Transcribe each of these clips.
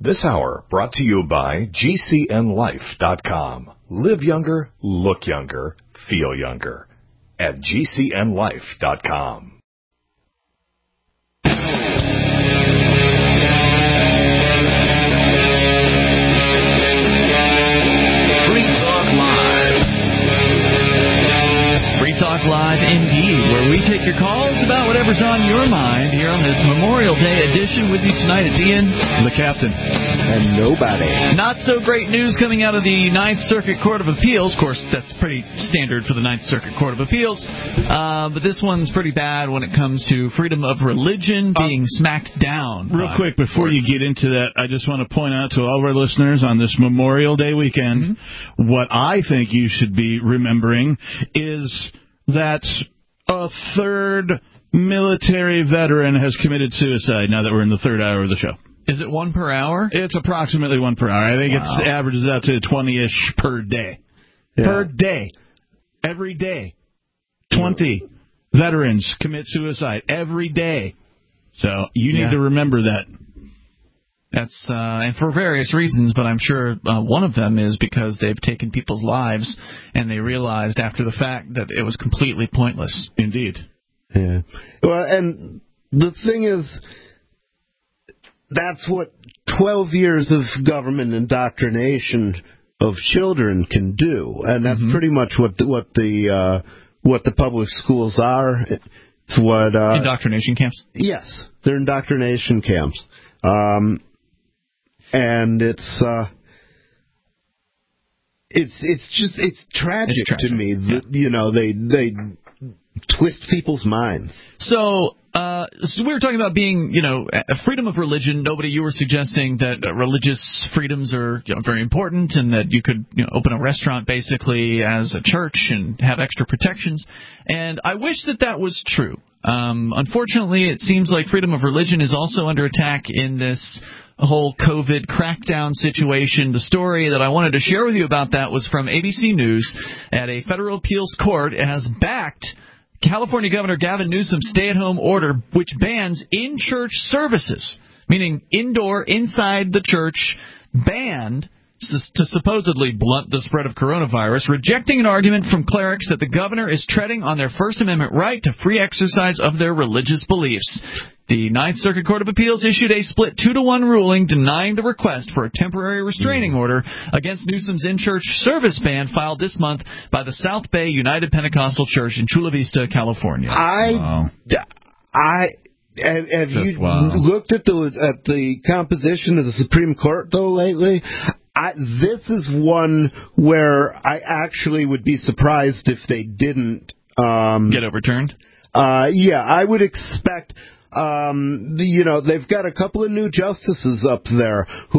This hour brought to you by GCNLife.com. Live younger, look younger, feel younger. At GCNLife.com. Talk Live indeed, where we take your calls about whatever's on your mind here on this Memorial Day edition. With you tonight, it's Ian, the captain, and nobody. Not so great news coming out of the Ninth Circuit Court of Appeals. Of course, that's pretty standard for the Ninth Circuit Court of Appeals. But this one's pretty bad when it comes to freedom of religion being smacked down. Real quick, before you get into that, I just want to point out to all of our listeners on this Memorial Day weekend, what I think you should be remembering is that a third military veteran has committed suicide now that we're in the third hour of the show. Is it one per hour? It's approximately one per hour. I think it averages out to 20-ish per day. Yeah. Per day. Every day. 20 veterans commit suicide every day. So you need to remember that. That's and for various reasons, but I'm sure one of them is because they've taken people's lives and they realized after the fact that it was completely pointless. Indeed. Yeah. Well, and the thing is, that's what 12 years of government indoctrination of children can do, and that's pretty much what the public schools are. It's what indoctrination camps. Yes, they're indoctrination camps. And it's tragic to me that, they twist people's minds. So we were talking about being, freedom of religion. Nobody, you were suggesting that religious freedoms are very important and that you could open a restaurant basically as a church and have extra protections. And I wish that was true. Unfortunately, it seems like freedom of religion is also under attack in this whole COVID crackdown situation. The story that I wanted to share with you about that was from ABC News. At a federal appeals court, it has backed California Governor Gavin Newsom's stay-at-home order, which bans in-church services, meaning indoor, inside the church, banned to supposedly blunt the spread of coronavirus, rejecting an argument from clerics that the governor is treading on their First Amendment right to free exercise of their religious beliefs. The Ninth Circuit Court of Appeals issued a split 2-1 ruling denying the request for a temporary restraining order against Newsom's in-church service ban filed this month by the South Bay United Pentecostal Church in Chula Vista, California. Have you looked at the composition of the Supreme Court, though, lately? This is one where I actually would be surprised if they didn't get overturned. I would expect. They've got a couple of new justices up there who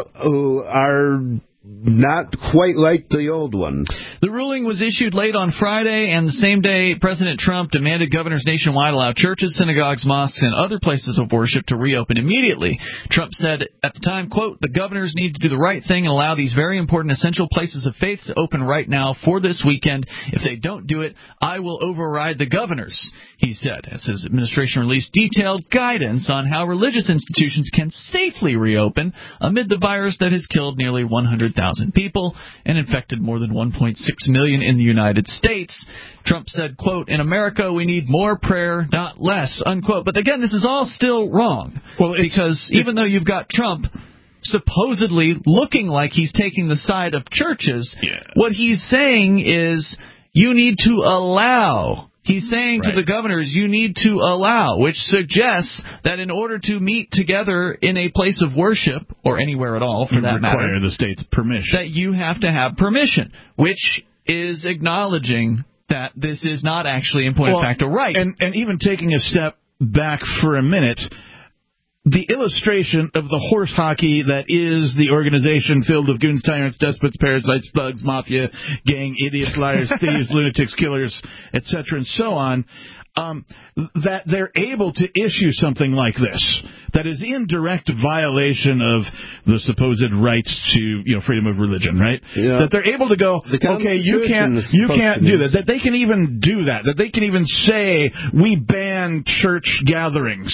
are not quite like the old ones. The ruling was issued late on Friday, and the same day President Trump demanded governors nationwide allow churches, synagogues, mosques, and other places of worship to reopen immediately. Trump said at the time, quote, "The governors need to do the right thing and allow these very important essential places of faith to open right now for this weekend. If they don't do it, I will override the governors," he said, as his administration released detailed guidance on how religious institutions can safely reopen amid the virus that has killed nearly 100,000 people and infected more than 1.6 million in the United States. Trump said, quote, "In America, we need more prayer, not less," unquote. But again, this is all still wrong. Well, because even though you've got Trump supposedly looking like he's taking the side of churches, what he's saying is you need to allow. He's saying to the governors, you need to allow, which suggests that in order to meet together in a place of worship, or anywhere at all for that matter, require the state's permission. That you have to have permission, which is acknowledging that this is not actually, in point of fact, a right. And even taking a step back for a minute, the illustration of the horse hockey that is the organization filled with goons, tyrants, despots, parasites, thugs, mafia, gang, idiots, liars, thieves, lunatics, killers, etc., and so on, that they're able to issue something like this that is in direct violation of the supposed rights to freedom of religion, right? Yeah. That they're able to go, okay, you can't do that. That they can even do that. That they can even say we ban church gatherings.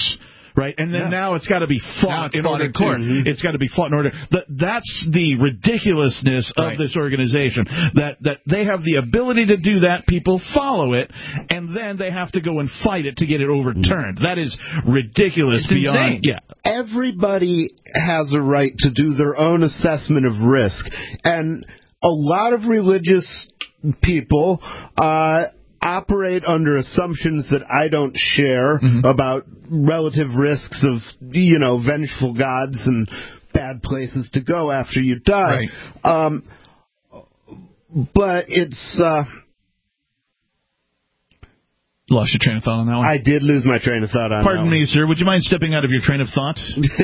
right? And then now it's got to be fought in order in court. It's got to be fought in order. That's the ridiculousness of this organization. That they have the ability to do that. People follow it, and then they have to go and fight it to get it overturned. That is ridiculous. It's beyond. insane. Yeah. Everybody has a right to do their own assessment of risk, and a lot of religious people operate under assumptions that I don't share about relative risks of, vengeful gods and bad places to go after you die. Right. But it's... Lost your train of thought on that one? I did lose my train of thought on Pardon that me, sir. Would you mind stepping out of your train of thought?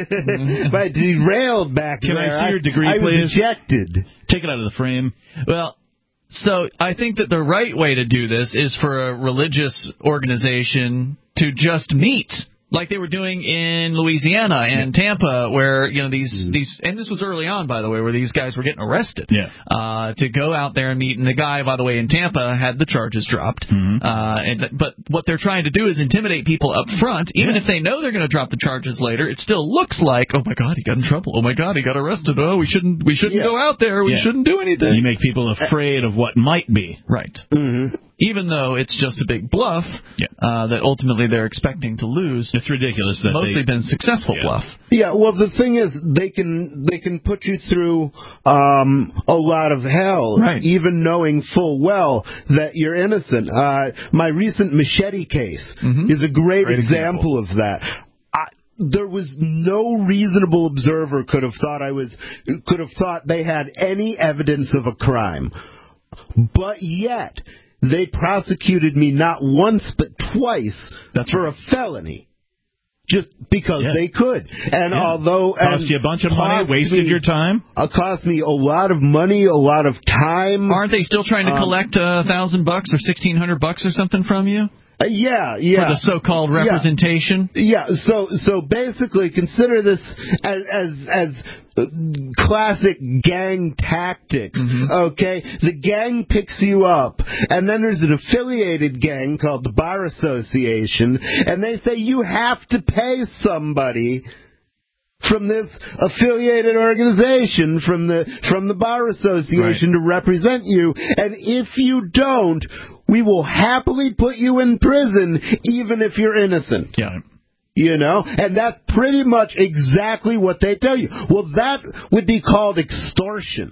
I derailed back Can there. I see your degree, I please? was ejected. Take it out of the frame. Well, so I think that the right way to do this is for a religious organization to just meet, like they were doing in Louisiana and Tampa, where these and this was early on, by the way, where these guys were getting arrested. To go out there and meet, and the guy, by the way, in Tampa had the charges dropped. But what they're trying to do is intimidate people up front, even if they know they're going to drop the charges later. It still looks like, oh my God, he got in trouble. Oh my God, he got arrested. Oh, we shouldn't go out there. We shouldn't do anything. You make people afraid of what might be. Right. Even though it's just a big bluff that ultimately they're expecting to lose. It's ridiculous. That mostly been successful bluff. Yeah, well, the thing is, they can put you through a lot of hell, even knowing full well that you're innocent. My recent Machete case is a great example of that. There was no reasonable observer could have thought they had any evidence of a crime, but yet they prosecuted me not once but twice for a felony. Just because they could. And although... Cost you a bunch of money, wasted your time? It cost me a lot of money, a lot of time. Aren't they still trying to collect $1,000 or $1,600 or something from you? Yeah. For the so-called representation? Yeah, so basically consider this as classic gang tactics, okay? The gang picks you up, and then there's an affiliated gang called the Bar Association, and they say you have to pay somebody from this affiliated organization, from the Bar Association to represent you, and if you don't, we will happily put you in prison, even if you're innocent. Yeah. And that's pretty much exactly what they tell you. Well, that would be called extortion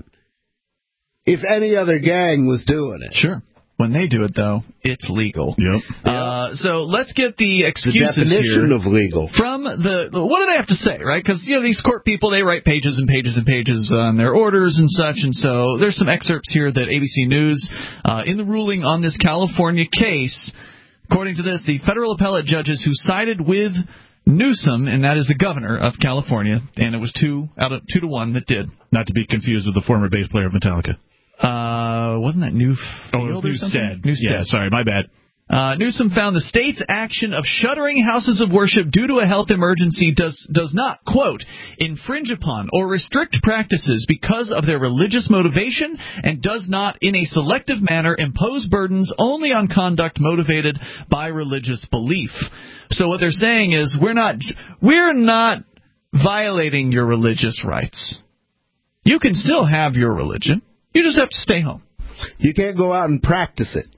if any other gang was doing it. Sure. When they do it, though, it's legal. Yep. So let's get the excuses the definition here of legal. From what do they have to say, right? Because these court people, they write pages and pages and pages on their orders and such, and so there's some excerpts here that ABC News, in the ruling on this California case, according to this, the federal appellate judges who sided with Newsom, and that is the governor of California, and it was 2 to 1 that did. Not to be confused with the former bass player of Metallica. Wasn't that Newstead? Newstead. Yeah, sorry, my bad. Newsom found the state's action of shuttering houses of worship due to a health emergency does not, quote, infringe upon or restrict practices because of their religious motivation and does not, in a selective manner, impose burdens only on conduct motivated by religious belief. So what they're saying is we're not violating your religious rights. You can still have your religion. You just have to stay home. You can't go out and practice it.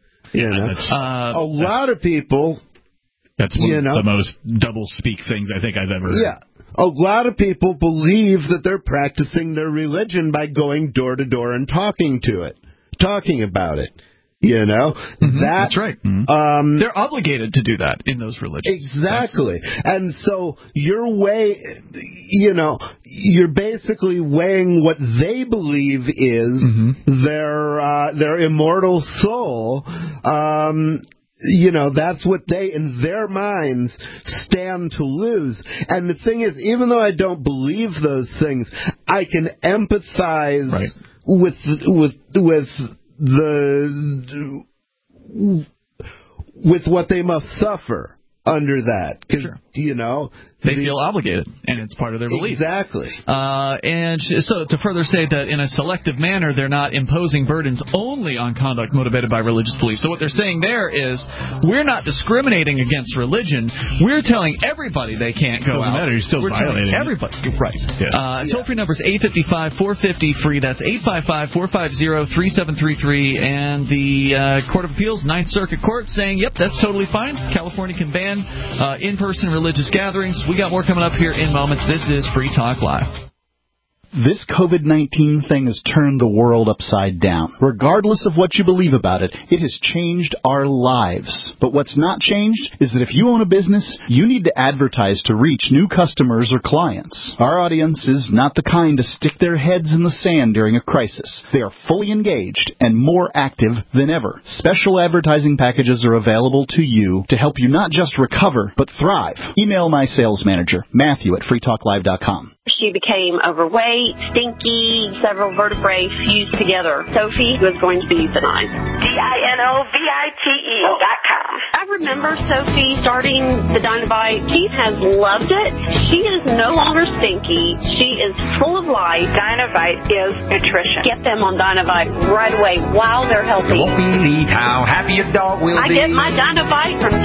Yeah. A lot of people... That's one of the most double-speak things I think I've ever heard. Yeah. A lot of people believe that they're practicing their religion by going door to door and talking about it. That's right. They're obligated to do that in those religions. Exactly. And so you're basically weighing what they believe is their immortal soul. That's what they, in their minds, stand to lose. And the thing is, even though I don't believe those things, I can empathize with what they must suffer. under that because they feel obligated, and it's part of their belief. Exactly. And so to further say that in a selective manner, they're not imposing burdens only on conduct motivated by religious belief. So what they're saying there is we're not discriminating against religion. We're telling everybody they can't go out. Doesn't matter. You're still violating everybody. Right. Yeah. Toll-free number is 855-450-FREE. That's 855-450-3733. And the Court of Appeals, Ninth Circuit Court, saying, yep, that's totally fine. California can ban in-person religious gatherings. We got more coming up here in moments. This is Free Talk Live. This COVID-19 thing has turned the world upside down. Regardless of what you believe about it, it has changed our lives. But what's not changed is that if you own a business, you need to advertise to reach new customers or clients. Our audience is not the kind to stick their heads in the sand during a crisis. They are fully engaged and more active than ever. Special advertising packages are available to you to help you not just recover, but thrive. Email my sales manager, Matthew at freetalklive.com. She became overweight, stinky, several vertebrae fused together. Sophie was going to be euthanized. DINOVITE.com. I remember Sophie starting the Dinovite. Keith has loved it. She is no longer stinky. She is full of life. Dinovite is nutrition. Get them on Dinovite right away while they're healthy. You won't believe how happy your dog will be. I get my Dinovite from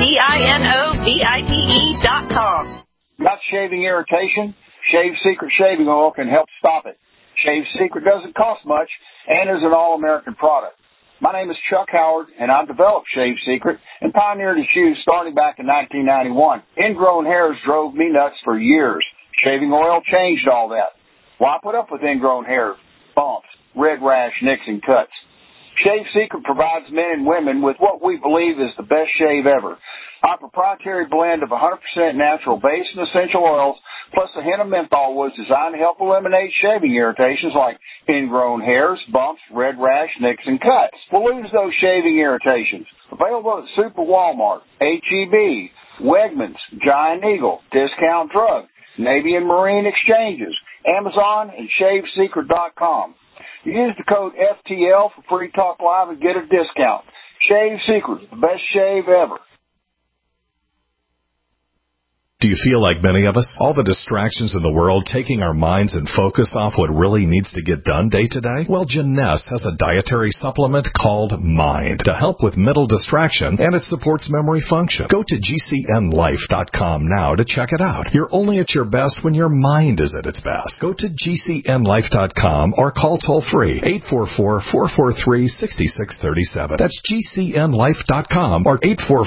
DINOVITE.com. Got shaving irritation? Shave Secret shaving oil can help stop it. Shave Secret doesn't cost much and is an all-American product. My name is Chuck Howard, and I've developed Shave Secret and pioneered its use starting back in 1991. Ingrown hairs drove me nuts for years. Shaving oil changed all that. Why put up with ingrown hair, bumps, red rash, nicks, and cuts? Shave Secret provides men and women with what we believe is the best shave ever. Our proprietary blend of 100% natural base and essential oils plus a hint of menthol was designed to help eliminate shaving irritations like ingrown hairs, bumps, red rash, nicks, and cuts. We'll lose those shaving irritations. Available at Super Walmart, H-E-B, Wegmans, Giant Eagle, Discount Drug, Navy and Marine Exchanges, Amazon, and ShaveSecret.com. Use the code FTL for Free Talk Live and get a discount. Shave Secret, the best shave ever. Do you feel like many of us? All the distractions in the world taking our minds and focus off what really needs to get done day to day? Well, Janess has a dietary supplement called Mind to help with mental distraction, and it supports memory function. Go to GCNLife.com now to check it out. You're only at your best when your mind is at its best. Go to GCNLife.com or call toll-free 844-443-6637. That's GCNLife.com or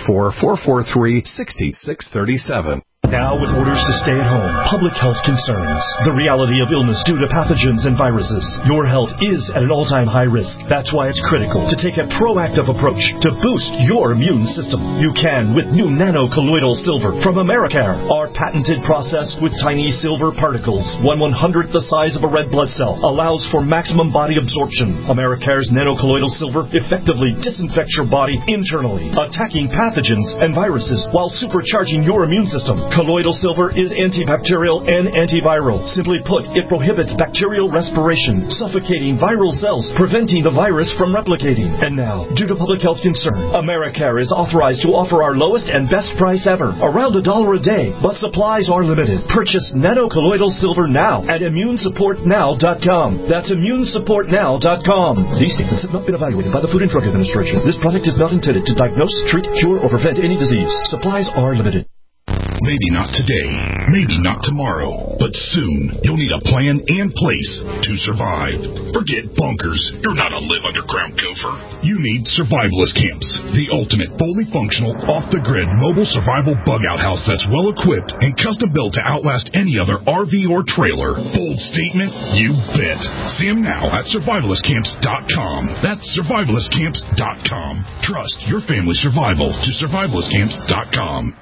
844-443-6637. Now, with orders to stay at home, public health concerns, the reality of illness due to pathogens and viruses, your health is at an all-time high risk. That's why it's critical to take a proactive approach to boost your immune system. You can with new nano-colloidal silver from Americare. Our patented process with tiny silver particles, 1/100th the size of a red blood cell, allows for maximum body absorption. Americare's nano-colloidal silver effectively disinfects your body internally, attacking pathogens and viruses while supercharging your immune system. Colloidal silver is antibacterial and antiviral. Simply put, it prohibits bacterial respiration, suffocating viral cells, preventing the virus from replicating. And now, due to public health concern, Americare is authorized to offer our lowest and best price ever, around $1 a day, but supplies are limited. Purchase nano-colloidal silver now at ImmuneSupportNow.com. That's ImmuneSupportNow.com. These statements have not been evaluated by the Food and Drug Administration. This product is not intended to diagnose, treat, cure, or prevent any disease. Supplies are limited. Maybe not today, maybe not tomorrow, but soon you'll need a plan and place to survive. Forget bunkers. You're not a live underground gopher. You need survivalist camps, the ultimate fully functional, off-the-grid mobile survival bug-out house that's well-equipped and custom-built to outlast any other RV or trailer. Bold statement? You bet. See them now at survivalistcamps.com. That's survivalistcamps.com. Trust your family's survival to survivalistcamps.com.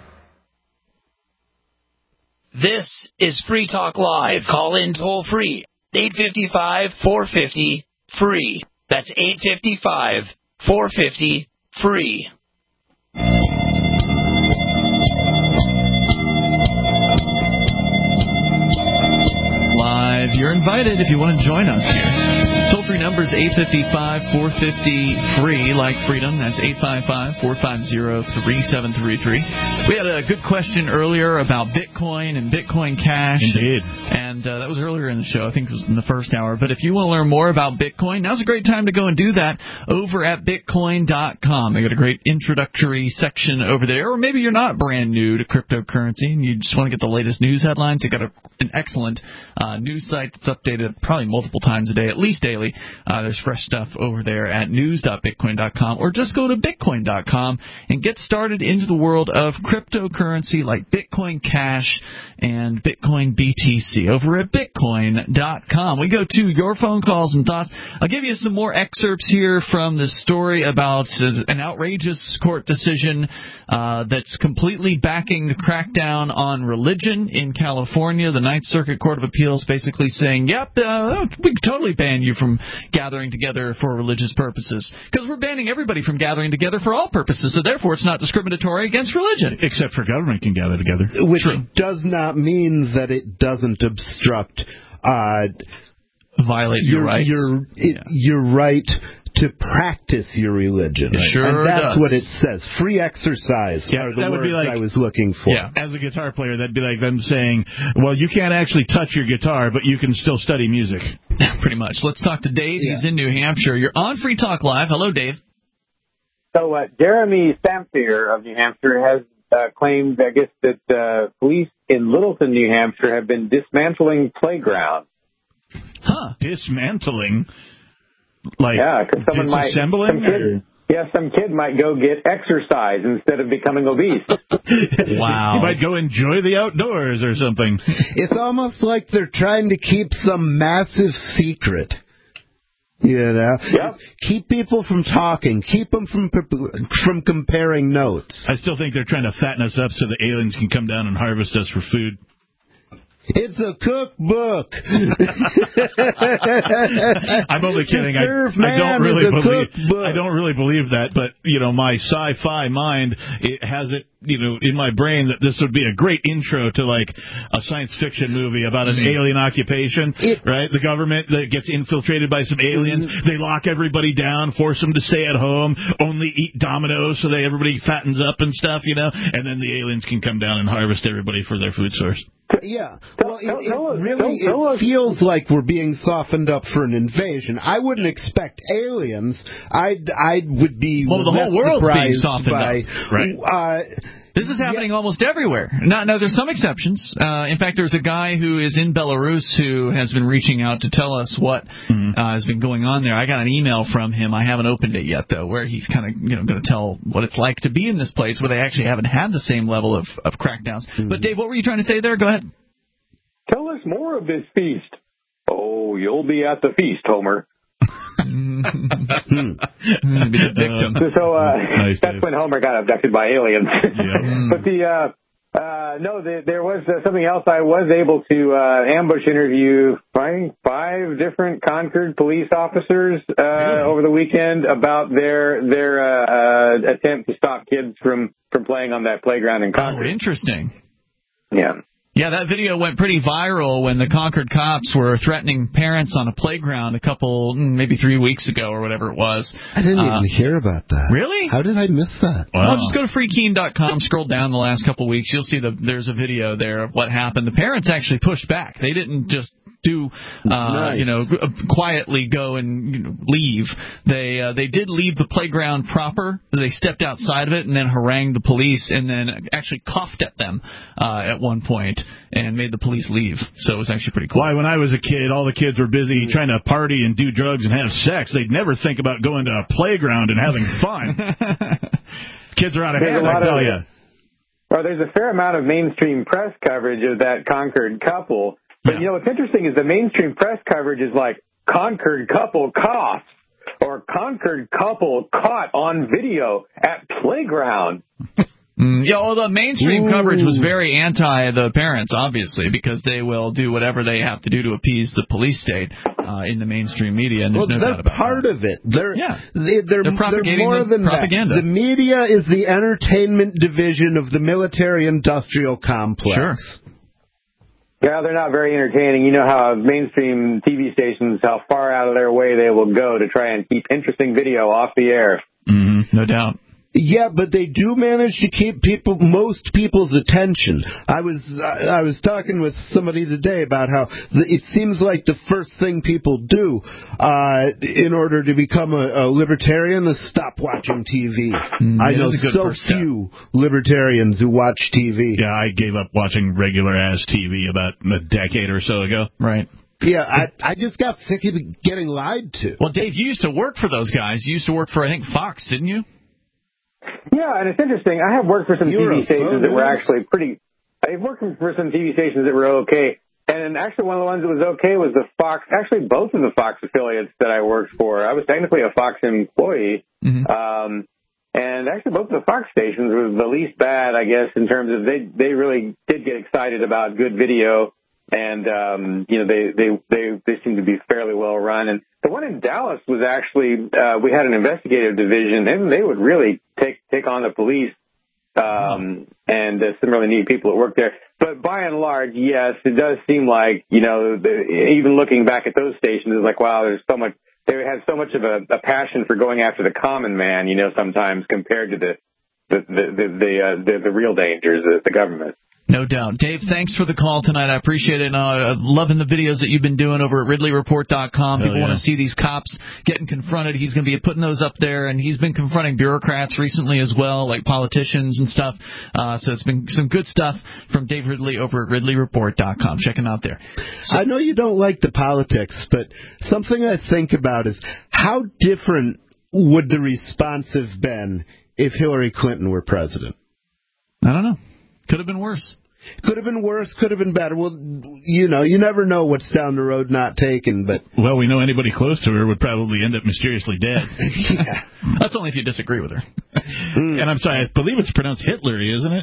This is Free Talk Live. Call in toll free. 855-450-FREE. That's 855-450-FREE. Live, you're invited if you want to join us here. toll-free number is 855-450-FREE, like freedom. That's 855-450-3733. We had a good question earlier about Bitcoin and Bitcoin Cash. Indeed. And that was earlier in the show. I think it was in the first hour. But if you want to learn more about Bitcoin, now's a great time to go and do that over at Bitcoin.com. They got a great introductory section over there. Or maybe you're not brand new to cryptocurrency and you just want to get the latest news headlines. They got an excellent news site that's updated probably multiple times a day, at least daily. There's fresh stuff over there at news.bitcoin.com, or just go to bitcoin.com and get started into the world of cryptocurrency like Bitcoin Cash and Bitcoin BTC over at bitcoin.com. We go to your phone calls and thoughts. I'll give you some more excerpts here from the story about an outrageous court decision that's completely backing the crackdown on religion in California. The Ninth Circuit Court of Appeals basically saying, yep, we can totally ban you from gathering together for religious purposes, because we're banning everybody from gathering together for all purposes, so therefore it's not discriminatory against religion. Except for government can gather together. Which does not mean that it doesn't obstruct violate your rights. Your right to practice your religion. Sure, and that's does. what it says. Free exercise are the words I was looking for. Yeah. As a guitar player, that'd be like them saying, well, you can't actually touch your guitar, but you can still study music. Pretty much. Let's talk to Dave. Yeah. He's in New Hampshire. You're on Free Talk Live. Hello, Dave. So Jeremy Stampier of New Hampshire has claimed, I guess, that police in Littleton, New Hampshire have been dismantling playgrounds. Huh. Dismantling? Like, yeah, because some kid might go get exercise instead of becoming obese. Wow. You might go enjoy the outdoors or something. It's almost like they're trying to keep some massive secret. You know? Yep. Keep people from talking. Keep them from comparing notes. I still think they're trying to fatten us up so the aliens can come down and harvest us for food. It's a cookbook. I'm only kidding. I don't really believe that, but my sci-fi mind, it has it in my brain that this would be a great intro to like a science fiction movie about an alien occupation, right? The government that gets infiltrated by some aliens, they lock everybody down, force them to stay at home, only eat Dominoes so that everybody fattens up and stuff, and then the aliens can come down and harvest everybody for their food source. Yeah. Well, it feels like we're being softened up for an invasion. I wouldn't expect aliens. I would be the whole world's being softened up. Right. This is happening almost everywhere. Now, there's some exceptions. In fact, there's a guy who is in Belarus who has been reaching out to tell us what has been going on there. I got an email from him. I haven't opened it yet, though, where he's kind of going to tell what it's like to be in this place where they actually haven't had the same level of crackdowns. But, Dave, what were you trying to say there? Go ahead. Tell us more of this feast. Oh, you'll be at the feast, Homer. Be the victim. Nice, that's when Homer got abducted by aliens. But there was something else. I was able to ambush interview 5 different Concord police officers over the weekend about their attempt to stop kids from playing on that playground in Concord. Oh, interesting. Yeah. Yeah, that video went pretty viral when the Concord cops were threatening parents on a playground maybe 3 weeks ago or whatever it was. I didn't even hear about that. Really? How did I miss that? Wow. Well, just go to freekeen.com, scroll down the last couple of weeks. You'll see there's a video there of what happened. The parents actually pushed back. They didn't just quietly go and leave. They did leave the playground proper. They stepped outside of it and then harangued the police and then actually coughed at them at one point and made the police leave. So it was actually pretty cool. Why, when I was a kid, all the kids were busy trying to party and do drugs and have sex. They'd never think about going to a playground and having fun. Kids are out of hand, I tell you. Well, there's a fair amount of mainstream press coverage of that Concord couple. But, what's interesting is the mainstream press coverage is like Concord couple coughs or Concord couple caught on video at playground. The mainstream coverage was very anti the parents, obviously, because they will do whatever they have to do to appease the police state in the mainstream media. And there's no doubt about part of it. They're propagating more than propaganda. That. The media is the entertainment division of the military-industrial complex. Sure. Yeah, they're not very entertaining. You know how mainstream TV stations, how far out of their way they will go to try and keep interesting video off the air. Mm-hmm. No doubt. Yeah, but they do manage to keep most people's attention. I was talking with somebody today about how it seems like the first thing people do in order to become a libertarian is stop watching TV. I know so few libertarians who watch TV. Yeah, I gave up watching regular-ass TV about a decade or so ago. Right. Yeah, I just got sick of getting lied to. Well, Dave, you used to work for those guys. You used to work for, I think, Fox, didn't you? Yeah, and it's interesting. I have worked for some TV stations that were actually pretty... I've worked for some TV stations that were okay. And actually one of the ones that was okay was the Fox... Actually, both of the Fox affiliates that I worked for. I was technically a Fox employee. Mm-hmm. And actually both of the Fox stations were the least bad, I guess, in terms of they really did get excited about good video. And, they seem to be fairly well run. And the one in Dallas was actually, we had an investigative division, and they would really take on the police, and similarly need people that work there. But by and large, yes, it does seem like, even looking back at those stations, it's like, wow, they had so much of a passion for going after the common man, sometimes compared to the real dangers of the government. No doubt. Dave, thanks for the call tonight. I appreciate it. Loving the videos that you've been doing over at RidleyReport.com. People want to see these cops getting confronted. He's going to be putting those up there, and he's been confronting bureaucrats recently as well, like politicians and stuff. So it's been some good stuff from Dave Ridley over at RidleyReport.com. Check him out there. So, I know you don't like the politics, but something I think about is how different would the response have been if Hillary Clinton were president? I don't know. Could have been worse. Could have been worse, could have been better. Well, you never know what's down the road not taken, but... Well, we know anybody close to her would probably end up mysteriously dead. Yeah. That's only if you disagree with her. And I'm sorry, I believe it's pronounced Hitlery, isn't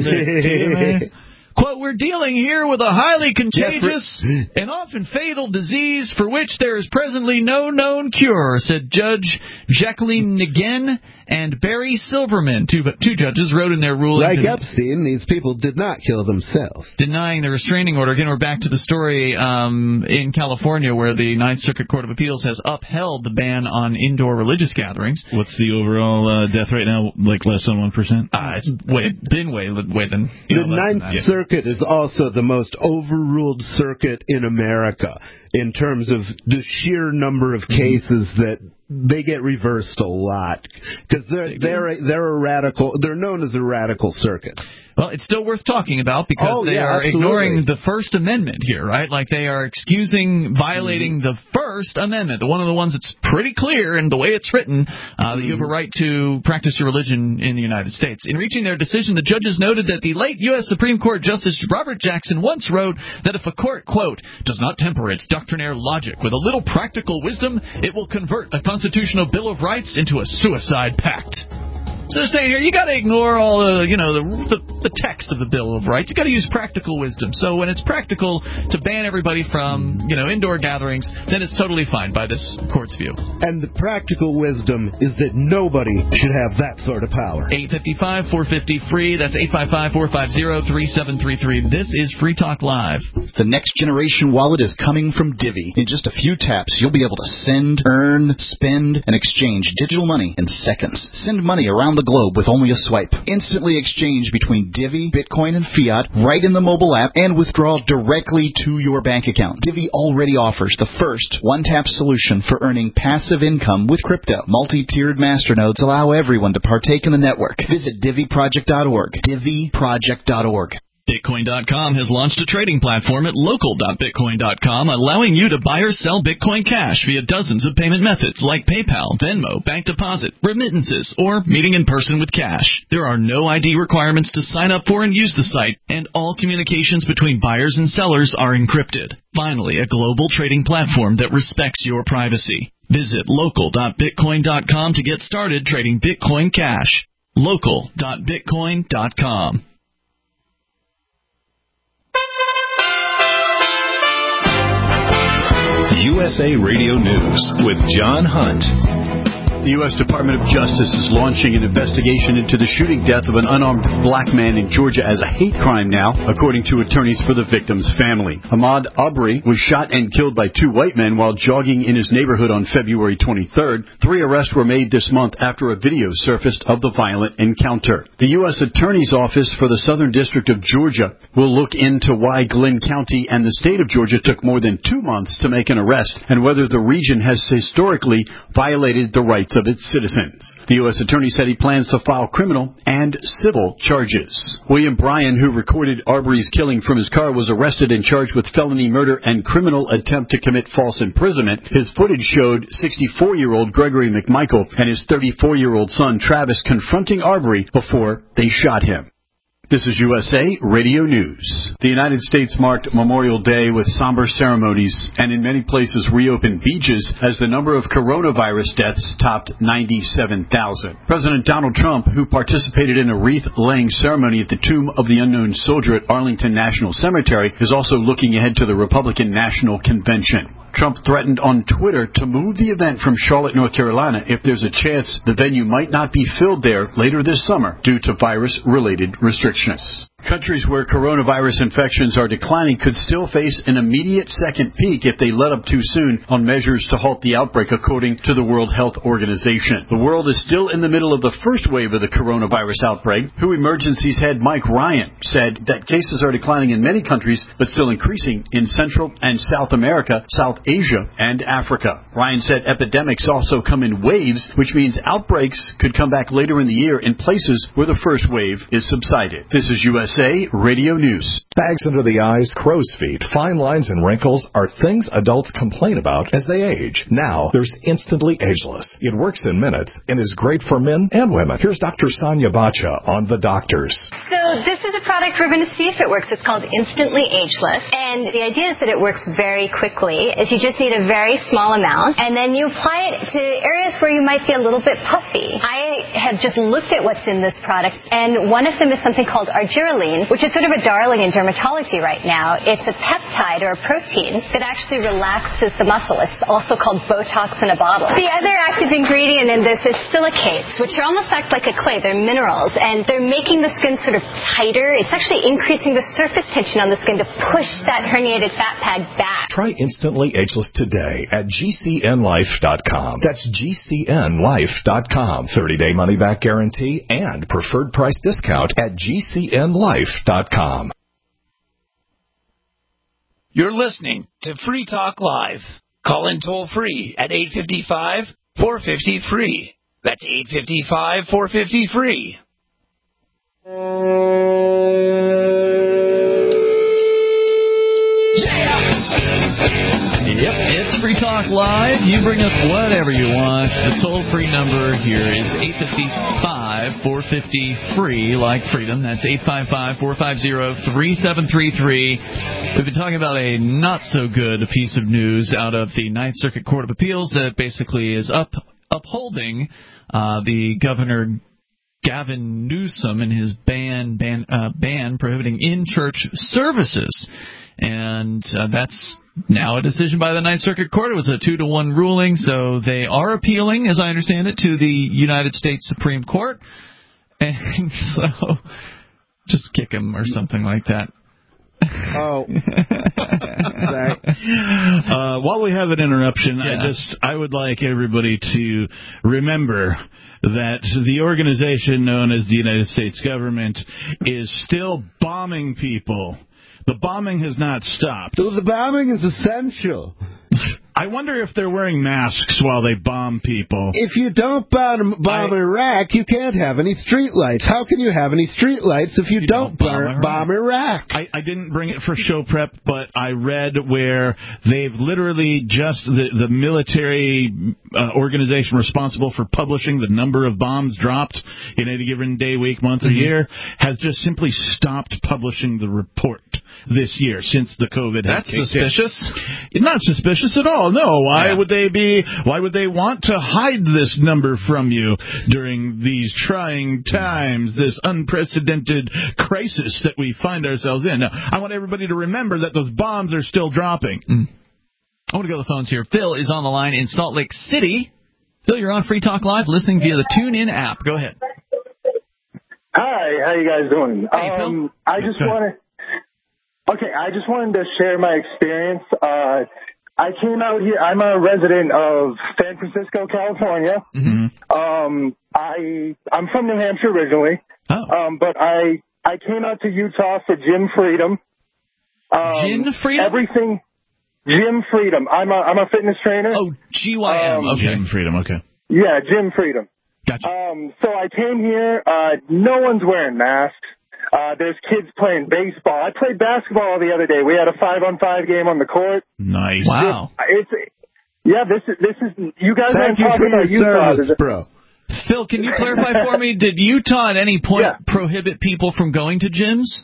it? Quote, we're dealing here with a highly contagious and often fatal disease for which there is presently no known cure, said Judge Jacqueline Negin and Barry Silverman. Two judges wrote in their ruling. Like Epstein, these people did not kill themselves. Denying the restraining order. Again, we're back to the story in California where the Ninth Circuit Court of Appeals has upheld the ban on indoor religious gatherings. What's the overall death rate now? Like less than 1%? It's been way than... The Ninth Circuit is also the most overruled circuit in America in terms of the sheer number of cases that they get reversed a lot because they're a radical. They're known as a radical circuit. Well, it's still worth talking about because they are ignoring the First Amendment here, right? Like they are excusing violating the First Amendment, one of the ones that's pretty clear in the way it's written, that you have a right to practice your religion in the United States. In reaching their decision, the judges noted that the late U.S. Supreme Court Justice Robert Jackson once wrote that if a court, quote, does not temper its doctrinaire logic with a little practical wisdom, it will convert the Constitutional Bill of Rights into a suicide pact. So they're saying here, you got to ignore all the text of the Bill of Rights. You got to use practical wisdom. So when it's practical to ban everybody from indoor gatherings, then it's totally fine by this court's view. And the practical wisdom is that nobody should have that sort of power. 855-450-FREE. That's 855-450-3733. This is Free Talk Live. The next generation wallet is coming from Divvy. In just a few taps, you'll be able to send, earn, spend, and exchange digital money in seconds. Send money around the globe with only a swipe. Instantly exchange between Divvy, Bitcoin, and fiat right in the mobile app and withdraw directly to your bank account. Divvy already offers the first one-tap solution for earning passive income with crypto. Multi-tiered masternodes allow everyone to partake in the network. Visit DivvyProject.org. DivvyProject.org. Bitcoin.com has launched a trading platform at local.bitcoin.com, allowing you to buy or sell Bitcoin Cash via dozens of payment methods like PayPal, Venmo, bank deposit, remittances, or meeting in person with cash. There are no ID requirements to sign up for and use the site, and all communications between buyers and sellers are encrypted. Finally, a global trading platform that respects your privacy. Visit local.bitcoin.com to get started trading Bitcoin Cash. Local.bitcoin.com. USA Radio News with John Hunt. The U.S. Department of Justice is launching an investigation into the shooting death of an unarmed black man in Georgia as a hate crime now, according to attorneys for the victim's family. Ahmaud Arbery was shot and killed by two white men while jogging in his neighborhood on February 23rd. 3 arrests were made this month after a video surfaced of the violent encounter. The U.S. Attorney's Office for the Southern District of Georgia will look into why Glynn County and the state of Georgia took more than 2 months to make an arrest and whether the region has historically violated the rights of its citizens. The U.S. Attorney said he plans to file criminal and civil charges. William Bryan, who recorded Arbery's killing from his car, was arrested and charged with felony murder and criminal attempt to commit false imprisonment. His footage showed 64-year-old Gregory McMichael and his 34-year-old son Travis confronting Arbery before they shot him. This is USA Radio News. The United States marked Memorial Day with somber ceremonies and in many places reopened beaches as the number of coronavirus deaths topped 97,000. President Donald Trump, who participated in a wreath-laying ceremony at the Tomb of the Unknown Soldier at Arlington National Cemetery, is also looking ahead to the Republican National Convention. Trump threatened on Twitter to move the event from Charlotte, North Carolina, if there's a chance the venue might not be filled there later this summer due to virus-related restrictions. Countries where coronavirus infections are declining could still face an immediate second peak if they let up too soon on measures to halt the outbreak, according to the World Health Organization. The world is still in the middle of the first wave of the coronavirus outbreak. WHO Emergencies head Mike Ryan said that cases are declining in many countries, but still increasing in Central and South America, South Asia, and Africa. Ryan said epidemics also come in waves, which means outbreaks could come back later in the year in places where the first wave is subsided. This is USA Radio News. Bags under the eyes, crow's feet, fine lines, and wrinkles are things adults complain about as they age. Now, there's Instantly Ageless. It works in minutes and is great for men and women. Here's Dr. Sonia Bacha on The Doctors. So this is a product we're going to see if it works. It's called Instantly Ageless. And the idea is that it works very quickly. Is you just need a very small amount, and then you apply it to areas where you might be a little bit puffy. I have just looked at what's in this product, and one of them is something called argireline, which is sort of a darling in dermatology right now. It's a peptide or a protein that actually relaxes the muscle. It's also called Botox in a bottle. The other active ingredient in this is silicates, which are almost act like a clay. They're minerals, and they're making the skin sort of tighter. It's actually increasing the surface tension on the skin to push that herniated fat pad back. Try Instantly Ageless today at GCNlife.com. That's GCNlife.com. 30-day money-back guarantee and preferred price discount at GCNlife.com. You're listening to Free Talk Live. Call in toll-free at 855-450-FREE. That's 855-450-FREE. Yep, it's Free Talk Live. You bring up whatever you want. The toll-free number here is 855-450-FREE, like freedom. That's 855-450-3733. We've been talking about a not-so-good piece of news out of the Ninth Circuit Court of Appeals that basically is upholding the Governor Gavin Newsom and his ban prohibiting in-church services. And that's now a decision by the Ninth Circuit Court. It was a 2-1 ruling, so they are appealing, as I understand it, to the United States Supreme Court. And so just kick him or something like that. Oh. While we have an interruption, yeah. I would like everybody to remember that the organization known as the United States government is still bombing people. The bombing has not stopped. The bombing is essential. I wonder if they're wearing masks while they bomb people. If you don't bomb Iraq, you can't have any streetlights. How can you have any streetlights if you don't bomb Iraq? I didn't bring it for show prep, but I read where they've literally just, the military organization responsible for publishing the number of bombs dropped in any given day, week, month, or year, has just simply stopped publishing the report this year since the COVID has kicked in. That's suspicious? Not suspicious at all. No, why would they want to hide this number from you during these trying times, this unprecedented crisis that we find ourselves in? Now, I want everybody to remember that those bombs are still dropping. I want to go to the phones here. Phil is on the line in Salt Lake City. Phil, you're on Free Talk Live, listening via the TuneIn app. Go ahead. Hi, how you guys doing? Hey, Phil. I just wanted to share my experience. I came out here. I'm a resident of San Francisco, California. Mm-hmm. I'm from New Hampshire originally. But I came out to Utah for Gym Freedom. Gym Freedom? Everything. Gym Freedom. I'm a fitness trainer. Oh, GYM. Okay. Gym Freedom. Okay. Yeah, Gym Freedom. Gotcha. So I came here. No one's wearing masks. There's kids playing baseball. I played basketball the other day. We had a 5-on-5 game on the court. Nice. Wow. This is you guys aren't Thank you talking for about your Utah. service, bro. Phil, can you clarify for me? Did Utah at any point prohibit people from going to gyms?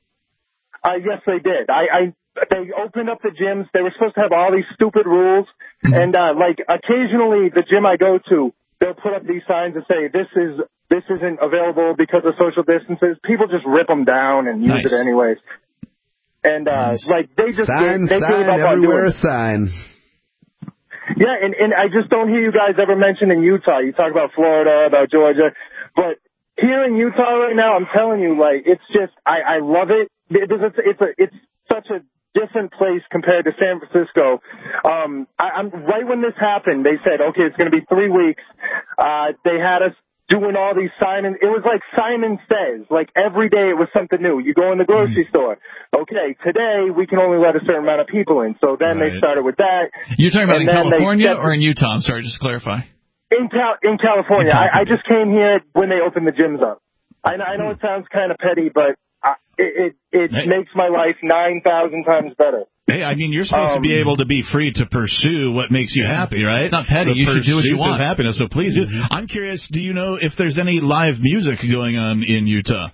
Yes, they did. They opened up the gyms. They were supposed to have all these stupid rules, and occasionally the gym I go to, they'll put up these signs that say this isn't available because of social distances. People just rip them down and use it anyways. And they just sign gave up on everywhere doing a sign. Yeah, and I just don't hear you guys ever mention in Utah. You talk about Florida, about Georgia, but here in Utah right now, I'm telling you, it's just I love it. It's such a different place compared to San Francisco. I'm right when this happened, they said, okay, it's going to be 3 weeks. They had us doing all these It was like Simon Says. Like every day it was something new. You go in the grocery store. Okay, today we can only let a certain amount of people in. So then they started with that. You're talking about in California or in Utah? I'm sorry, just to clarify. In California. I just came here when they opened the gyms up. I know it sounds kind of petty, but it makes my life 9,000 times better. Hey, I mean, you're supposed to be able to be free to pursue what makes you happy, right? It's not petty. You should do what you want. Of happiness, so please do. I'm curious, do you know if there's any live music going on in Utah?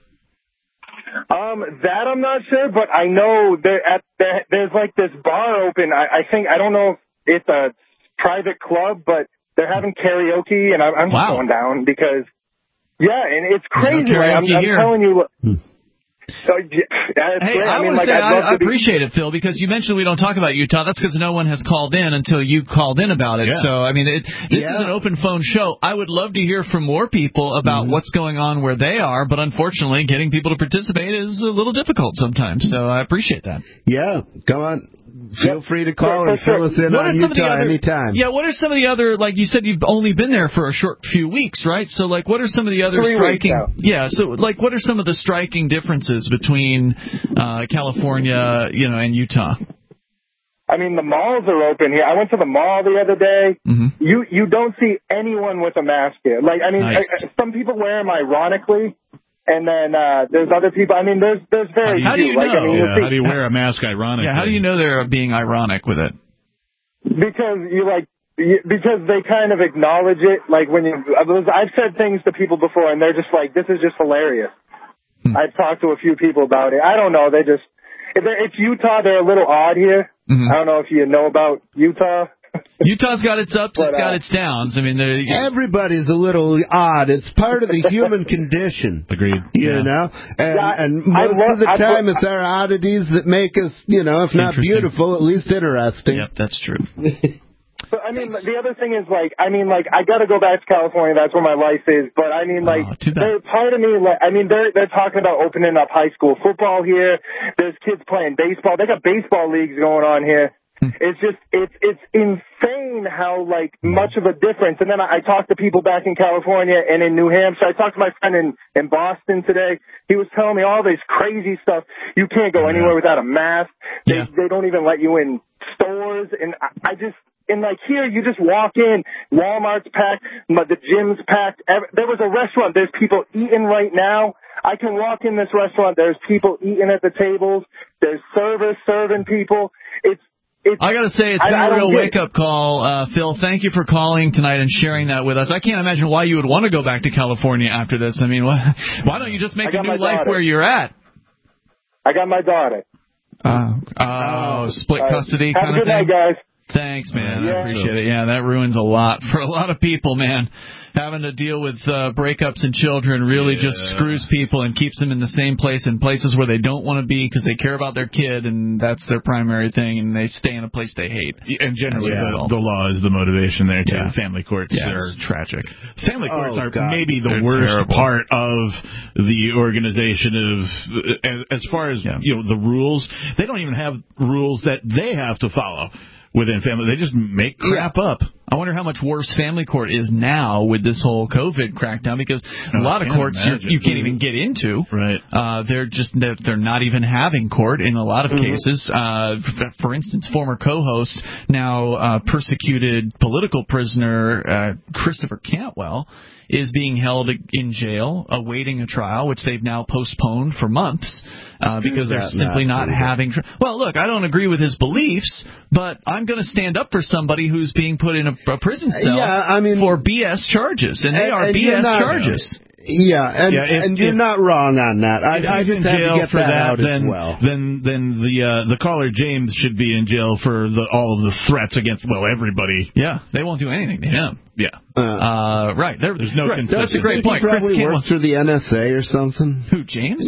That I'm not sure, but I know there's like this bar open. I don't know if it's a private club, but they're having karaoke, and I'm just going down because, and it's crazy. No I'm telling you. I appreciate it, Phil, because you mentioned we don't talk about Utah. That's because no one has called in until you called in about it. Yeah. So, I mean, this is an open phone show. I would love to hear from more people about what's going on where they are, but unfortunately, getting people to participate is a little difficult sometimes. So I appreciate that. Yeah, come on. Feel free to call and fill us in on Utah anytime. Yeah, what are some of the other, like you said, you've only been there for a short few weeks, right? So, what are some of the other striking... Yeah, so, what are some of the striking differences between California, and Utah? I mean, the malls are open here. I went to the mall the other day. Mm-hmm. You don't see anyone with a mask here. Some people wear them ironically. And then there's other people. I mean, there's very few. How do you know? How do you wear a mask ironically? Yeah, how do you know they're being ironic with it? Because because they kind of acknowledge it. Like I've said things to people before, and they're just like, "This is just hilarious." I've talked to a few people about it. I don't know. It's Utah. They're a little odd here. Mm-hmm. I don't know if you know about Utah. Utah's got its ups, it's got its downs. I mean, everybody's a little odd. It's part of the human condition. Agreed. You know, and most of the time it's our oddities that make us, if not beautiful, at least interesting. Yep, that's true. So, I mean, the other thing is, I got to go back to California. That's where my life is. But, I mean, part of me, they're talking about opening up high school football here. There's kids playing baseball. They got baseball leagues going on here. It's just, it's insane how, much of a difference. And then I talked to people back in California and in New Hampshire. I talked to my friend in Boston today. He was telling me all this crazy stuff. You can't go anywhere without a mask. They don't even let you in stores. And here, you just walk in. Walmart's packed. The gym's packed. There was a restaurant. There's people eating right now. I can walk in this restaurant. There's people eating at the tables. There's servers serving people. I got to say, it's been a real wake-up call, Phil. Thank you for calling tonight and sharing that with us. I can't imagine why you would want to go back to California after this. I mean, why don't you just make a new life where you're at? I got my daughter. Split custody kind of thing? Have a good night, guys. Thanks, man. I appreciate it. Yeah, that ruins a lot for a lot of people, man. Having to deal with breakups and children really just screws people and keeps them in the same place in places where they don't want to be because they care about their kid and that's their primary thing, and they stay in a place they hate. And generally, the law is the motivation there, too. Family courts are tragic. Family courts are maybe the worst part of the organization as far as the rules. They don't even have rules that they have to follow within family. They just make crap up. I wonder how much worse family court is now with this whole COVID crackdown, because a lot of courts you can't even get into. Right. They're not even having court in a lot of cases. For instance, former co-host, now persecuted political prisoner Christopher Cantwell is being held in jail awaiting a trial, which they've now postponed for months because they're simply not having. Well, look, I don't agree with his beliefs, but I'm going to stand up for somebody who's being put in a prison cell for BS charges, and they are BS charges. And you're not wrong on that. I just have to get that out as well. Then the caller James should be in jail for all of the threats against everybody. Yeah, they won't do anything to him. Yeah. Right. There's no consistency. That's a great point. He probably works for the NSA or something. Who, James?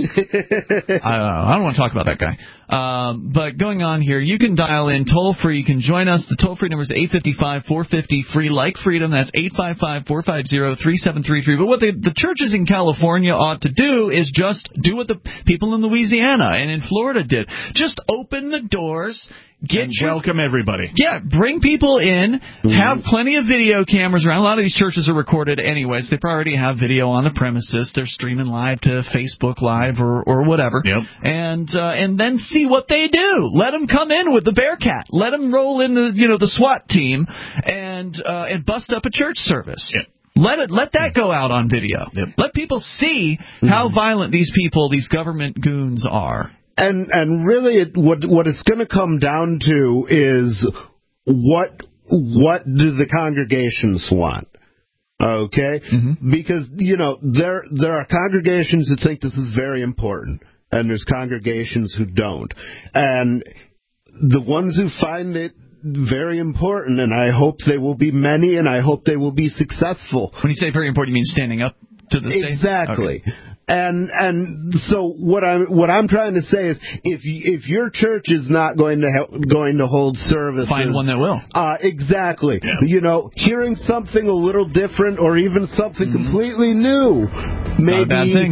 I don't want to talk about that guy. But going on here, you can dial in toll-free. You can join us. The toll-free number is 855-450-FREE, like freedom. That's 855-450-3733. But what the churches in California ought to do is just do what the people in Louisiana and in Florida did. Just open the doors. Welcome everybody. Yeah, bring people in, have plenty of video cameras around. A lot of these churches are recorded anyways. They already have video on the premises. They're streaming live to Facebook Live or whatever. Yep. And then see what they do. Let them come in with the Bearcat. Let them roll in the SWAT team and bust up a church service. Yep. Let that go out on video. Yep. Let people see how violent these government goons are. And really, what it's going to come down to is what do the congregations want? Okay, because there are congregations that think this is very important, and there's congregations who don't, and the ones who find it very important, and I hope they will be many, and I hope they will be successful. When you say very important, you mean standing up to the state? Exactly. Okay. And so what I'm trying to say is, if your church is not going to hold services, find one that will. Exactly. Hearing something a little different or even something completely new, not a bad thing.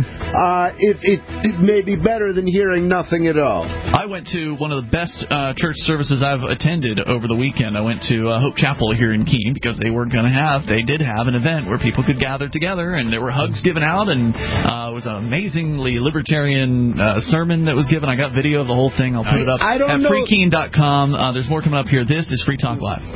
It may be better than hearing nothing at all. I went to one of the best church services I've attended over the weekend. I went to Hope Chapel here in Keene because they did have an event where people could gather together, and there were hugs given out, and it was an amazingly libertarian sermon that was given. I got video of the whole thing. I'll put it up at freekeene.com. There's more coming up here. This is Free Talk Live.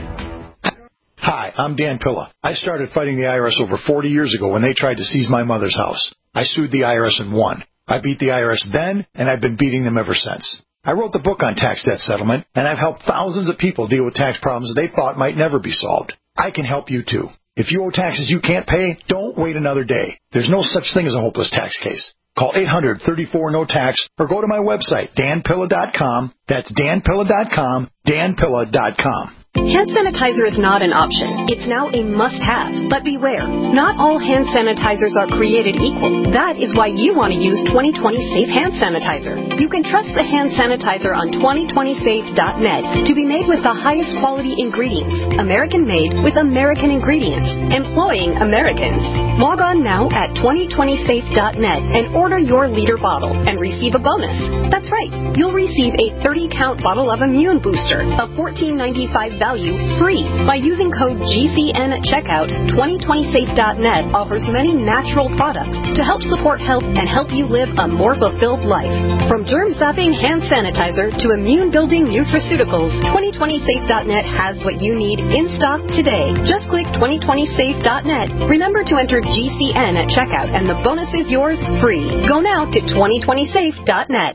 Hi, I'm Dan Pilla. I started fighting the IRS over 40 years ago when they tried to seize my mother's house. I sued the IRS and won. I beat the IRS then, and I've been beating them ever since. I wrote the book on tax debt settlement, and I've helped thousands of people deal with tax problems they thought might never be solved. I can help you, too. If you owe taxes you can't pay, don't wait another day. There's no such thing as a hopeless tax case. Call 800-34-NO-TAX or go to my website, danpilla.com. That's danpilla.com, danpilla.com. Hand sanitizer is not an option. It's now a must-have. But beware, not all hand sanitizers are created equal. That is why you want to use 2020 Safe Hand Sanitizer. You can trust the hand sanitizer on 2020safe.net to be made with the highest quality ingredients, American-made with American ingredients, employing Americans. Log on now at 2020safe.net and order your liter bottle and receive a bonus. That's right, you'll receive a 30-count bottle of Immune Booster, a $14.95 value, free. By using code GCN at checkout, 2020safe.net offers many natural products to help support health and help you live a more fulfilled life. From germ-zapping hand sanitizer to immune-building nutraceuticals, 2020safe.net has what you need in stock today. Just click 2020safe.net. Remember to enter GCN at checkout and the bonus is yours free. Go now to 2020safe.net.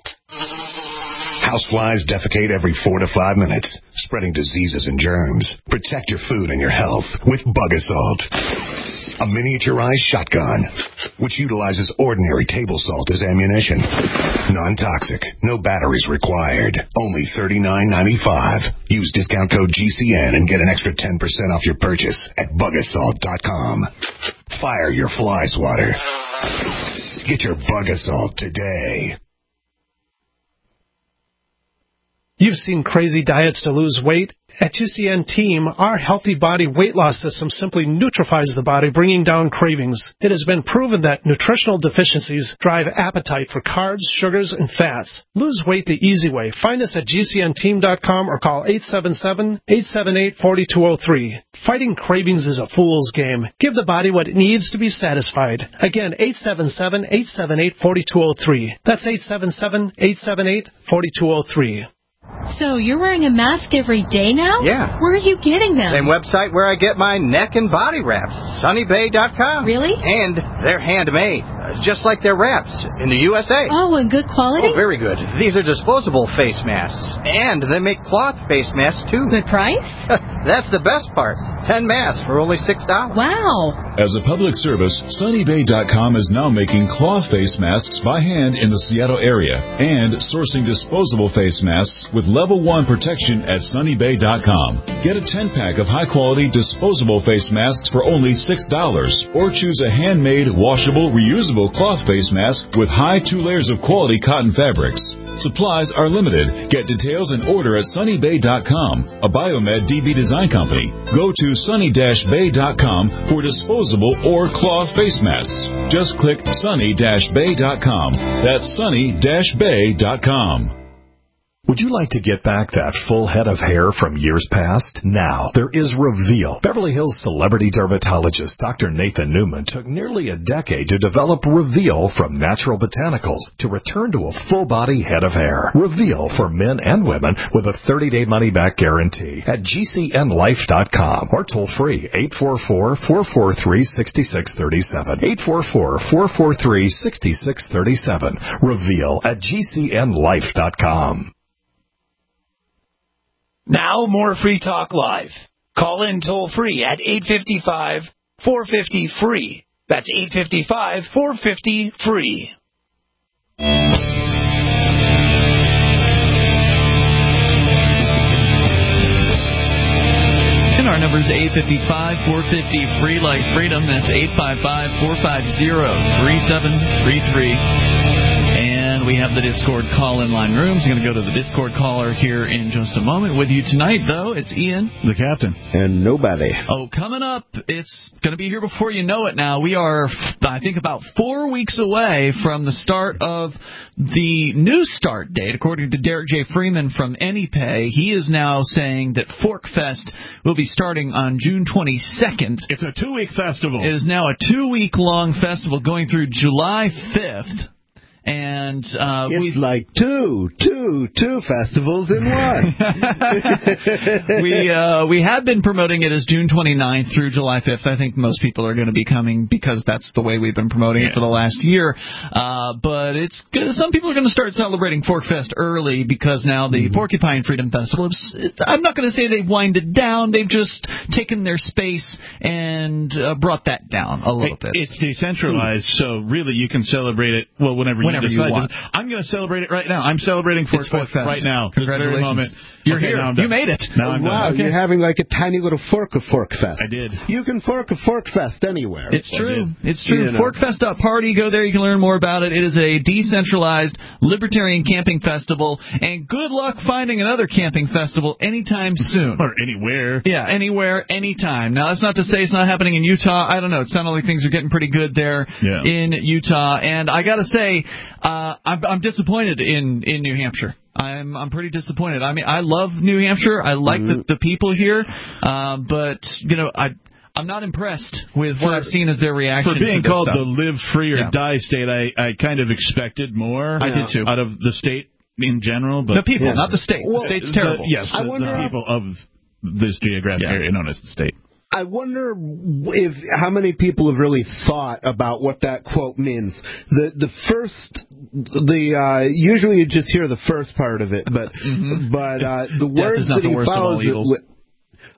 Houseflies defecate every 4 to 5 minutes, spreading diseases and germs. Protect your food and your health with Bug Assault. a miniaturized shotgun, which utilizes ordinary table salt as ammunition. Non-toxic, no batteries required. Only $39.95. Use discount code GCN and get an extra 10% off your purchase at Bug-A-Salt.com. Fire your fly swatter. Get your Bug-A-Salt today. You've seen crazy diets to lose weight. At GCN Team, our Healthy Body Weight Loss System simply neutralizes the body, bringing down cravings. It has been proven that nutritional deficiencies drive appetite for carbs, sugars, and fats. Lose weight the easy way. Find us at GCNteam.com or call 877-878-4203. Fighting cravings is a fool's game. Give the body what it needs to be satisfied. Again, 877-878-4203. That's 877-878-4203. So you're wearing a mask every day now? Yeah. Where are you getting them? Same website where I get my neck and body wraps, sunnybay.com. Really? And they're handmade, just like their wraps in the USA. Oh, and good quality? Oh, very good. These are disposable face masks, and they make cloth face masks, too. Good price? That's the best part. 10 masks for only $6. Wow. As a public service, sunnybay.com is now making cloth face masks by hand in the Seattle area and sourcing disposable face masks with level 1 protection at sunnybay.com. Get a 10-pack of high-quality disposable face masks for only $6, or choose a handmade, washable, reusable cloth face mask with high 2 layers of quality cotton fabrics. Supplies are limited. Get details and order at sunnybay.com, a Biomed DB design company. Go to sunny-bay.com for disposable or cloth face masks. Just click sunny-bay.com. That's sunny-bay.com. Would you like to get back that full head of hair from years past? Now, there is Reveal. Beverly Hills celebrity dermatologist Dr. Nathan Newman took nearly a decade to develop Reveal from natural botanicals to return to a full-body head of hair. Reveal for men and women with a 30-day money-back guarantee at GCNlife.com or toll-free 844-443-6637. 844-443-6637. Reveal at GCNlife.com. Now more Free Talk Live. Call in toll-free at 855-450-FREE. That's 855-450-FREE. And our number is 855-450-FREE, like freedom. That's 855-450-3733. And we have the Discord call-in line rooms. Going to go to the Discord caller here in just a moment. With you tonight, though, it's Ian, the captain, and nobody. Oh, coming up, it's going to be here before you know it now. We are, I think, about 4 weeks away from the start of the new start date, according to Derek J. Freeman from AnyPay. He is now saying that ForkFest will be starting on June 22nd. It's a 2-week festival. It is now a 2-week-long festival going through July 5th. And it's like two festivals in one. We had been promoting it as June 29th through July 5th. I think most people are going to be coming because that's the way we've been promoting it for the last year. But it's good. Some people are going to start celebrating ForkFest early because now the Porcupine Freedom Festival, I'm not going to say they've winded down. They've just taken their space and brought that down a little bit. It's decentralized, so really you can celebrate it, well, whenever you want. I'm going to celebrate it right now. I'm celebrating ForkFest right now. Congratulations. Moment. You're here. You made it. Now I'm wow, done. You're having like a tiny little ForkFest. I did. You can ForkFest anywhere. It's true. It's true. ForkFest.party. Go there. You can learn more about it. It is a decentralized libertarian camping festival. And good luck finding another camping festival anytime soon. Or anywhere. Yeah, anywhere, anytime. Now, that's not to say it's not happening in Utah. I don't know. It sounded like things are getting pretty good there in Utah. And I got to say, I'm disappointed in New Hampshire. I'm pretty disappointed. I mean, I love New Hampshire. I like the people here, but you know, I'm not impressed with what I've seen as their reaction. For being to this called stuff. the live free or die state, I kind of expected more. I did too. Out of the state in general, but the people, not the state. The state's terrible. Yes, the people of this geographic area known as the state. I wonder how many people have really thought about what that quote means. Usually you just hear the first part of it, but the words that he follows it with.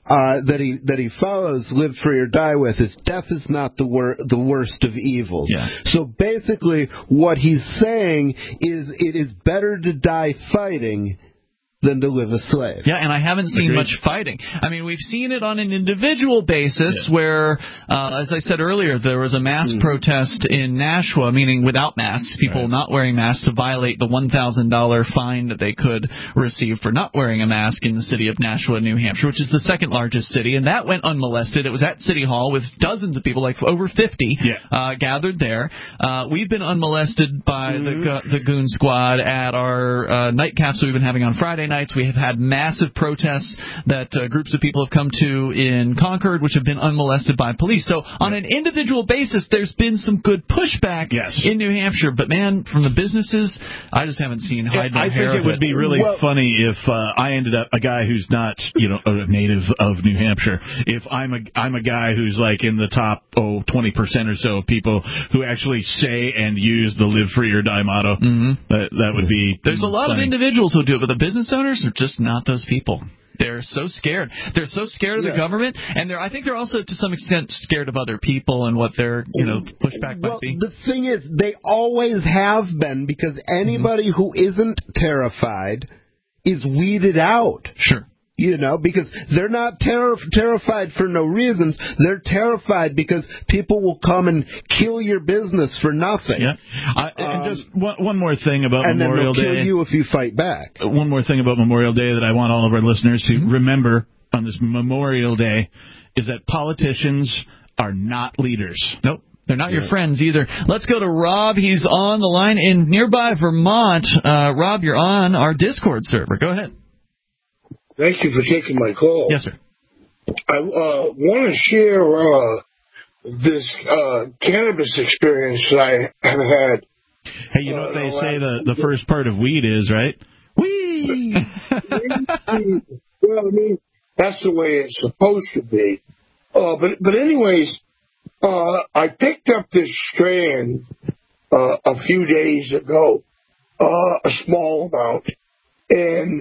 that he follows, Live Free or Die With, is death is not the worst of evils. Yeah. So basically, what he's saying is it is better to die fighting than to live a slave. Yeah, and I haven't seen much fighting. I mean, we've seen it on an individual basis where, as I said earlier, there was a mass protest in Nashua, meaning without masks, people not wearing masks to violate the $1,000 fine that they could receive for not wearing a mask in the city of Nashua, New Hampshire, which is the second largest city, and that went unmolested. It was at City Hall with dozens of people, like over 50, gathered there. We've been unmolested by the Goon Squad at our nightcaps that we've been having on Friday nights. We have had massive protests that groups of people have come to in Concord, which have been unmolested by police. So on an individual basis, there's been some good pushback in New Hampshire. But, man, from the businesses, I just haven't seen hide nor hair. I think it would be really funny if I ended up a guy who's not, a native of New Hampshire. If I'm a guy who's like in the top 20% or so of people who actually say and use the Live Free or Die motto. That would be. There's a lot of individuals who do it, but the business owners are just not those people. They're so scared. They're so scared of the government, and I think they're also, to some extent, scared of other people and what their pushback might be. The thing is, they always have been, because anybody who isn't terrified is weeded out. Sure. Because they're not terrified for no reasons. They're terrified because people will come and kill your business for nothing. Yeah. And just one more thing about Memorial Day. And then they'll kill you if you fight back. One more thing about Memorial Day that I want all of our listeners to remember on this Memorial Day is that politicians are not leaders. Nope. They're not your friends either. Let's go to Rob. He's on the line in nearby Vermont. Rob, you're on our Discord server. Go ahead. Thank you for taking my call. Yes, sir. I want to share this cannabis experience that I have had. Hey, what they say the first part of weed is, right? Wee! Well, I mean, that's the way it's supposed to be. But anyways, I picked up this strand a few days ago, a small amount, and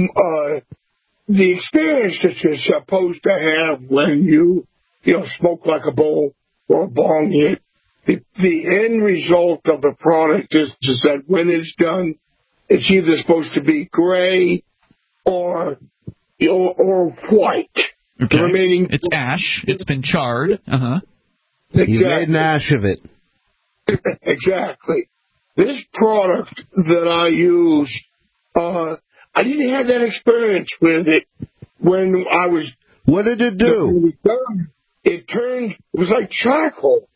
the experience that you're supposed to have when you smoke like a bowl or a bong hit, the end result of the product is that when it's done, it's either supposed to be gray or white. Okay. The remaining it's ash. It's been charred. Exactly. You made an ash of it. Exactly. This product that I use, I didn't have that experience with it when I was. What did it do? It was like charcoal.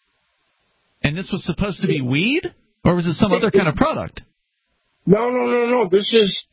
And this was supposed to be weed? Or was it some other kind of product? No. This is,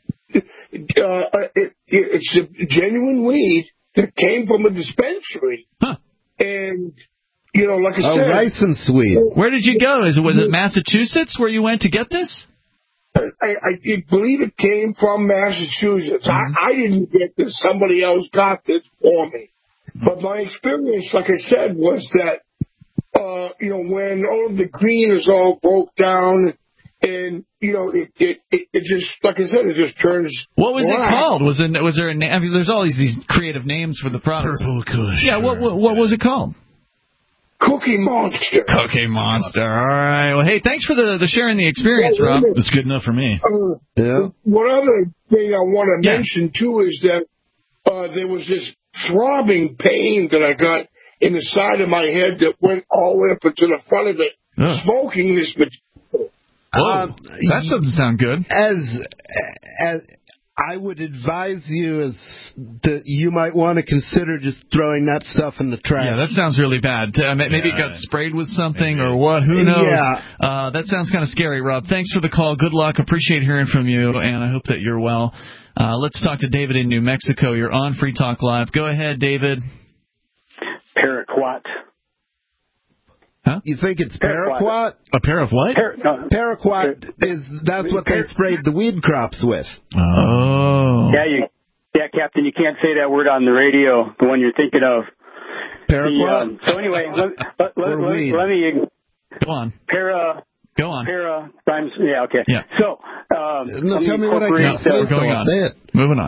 it's a genuine weed that came from a dispensary. Huh. And, like I said. License weed. Where did you go? Was it Massachusetts where you went to get this? I believe it came from Massachusetts. I didn't get this. Somebody else got this for me. But my experience, like I said, was that, when all of the green is all broke down and, it just, like I said, it just turns What was black. it called? Was there a name? I mean, there's all these creative names for the products. Purple Kush. Yeah, what was it called? Cookie Monster. Cookie Monster. All right. Well, hey, thanks for the sharing the experience, Rob. That's good enough for me. One other thing I want to mention, too, is that there was this throbbing pain that I got in the side of my head that went all the way up into the front of it, smoking this material. That doesn't sound good. As I would advise you that you might want to consider just throwing that stuff in the trash. Yeah, that sounds really bad. Maybe it got sprayed with something or what? Who knows? Yeah. That sounds kind of scary, Rob. Thanks for the call. Good luck. Appreciate hearing from you, and I hope that you're well. Let's talk to David in New Mexico. You're on Free Talk Live. Go ahead, David. Paraquat. Huh? You think it's paraquat? A pair of what? Paraquat that's what they sprayed the weed crops with. Oh. Yeah, Captain, you can't say that word on the radio, the one you're thinking of. Paraquat? So anyway, let me... Go on. Go on. Para times... Yeah, okay. Yeah. So... tell me what I can say. Say it. Moving on.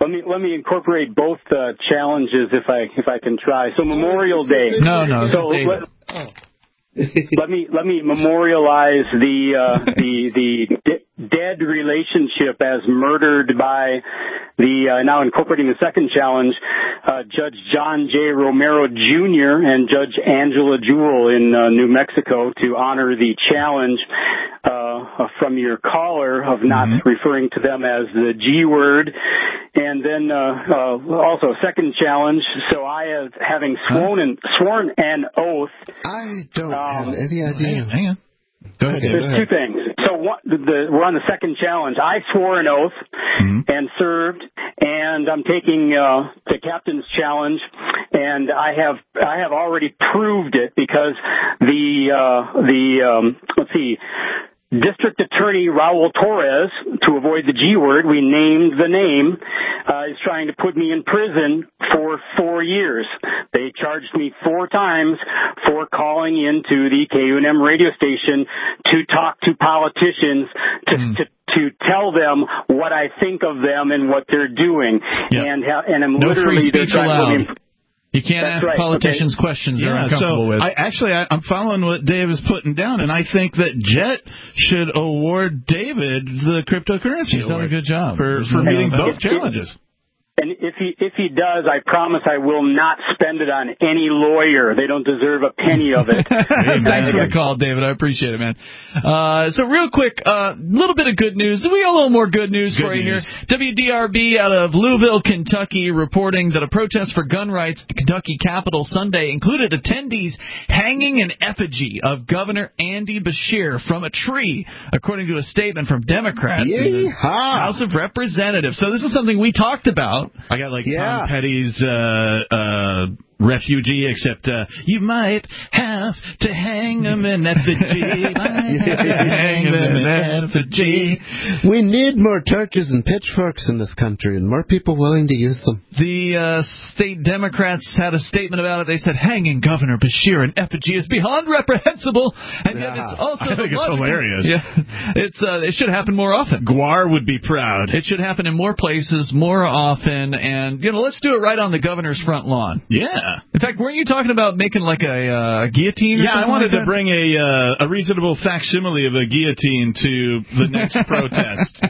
Let me incorporate both challenges if I can try. So Memorial Day. No. So let me memorialize the dead relationship as murdered by the now incorporating the second challenge, Judge John J. Romero Jr. and Judge Angela Jewell in New Mexico to honor the challenge from your caller of not referring to them as the G word. And then also second challenge. So I have having sworn an oath. I don't have any idea. Hang on. Go ahead. There's two things. So we're on the second challenge. I swore an oath and served, and I'm taking the captain's challenge, and I have already proved it because let's see. District Attorney Raul Torres, to avoid the G word, we named the name, is trying to put me in prison for 4 years. They charged me 4 times for calling into the KUNM radio station to talk to politicians to tell them what I think of them and what they're doing. Yeah. And I'm no literally free speech allowed. You can't That's ask right. politicians questions they're uncomfortable with. I'm following what Dave is putting down, and I think that Jet should award David the cryptocurrency He's done a good job for meeting both challenges. And if he does, I promise I will not spend it on any lawyer. They don't deserve a penny of it. Thanks for the call, David. I appreciate it, man. So real quick, little bit of good news. We got a little more good news for you here. WDRB out of Louisville, Kentucky, reporting that a protest for gun rights at the Kentucky Capitol Sunday included attendees hanging an effigy of Governor Andy Beshear from a tree, according to a statement from Democrats in the House of Representatives. So this is something we talked about. I got Tom Petty's refugee, except you might have to hang them in effigy. Hang them in effigy. We need more torches and pitchforks in this country, and more people willing to use them. The state Democrats had a statement about it. They said hanging Governor Beshear in effigy is beyond reprehensible, and yet it's also I think it's hilarious. Yeah, it should happen more often. Guar would be proud. It should happen in more places, more often, and let's do it right on the governor's front lawn. Yeah. In fact, weren't you talking about making like a guillotine or something? I wanted to bring a reasonable facsimile of a guillotine to the next protest.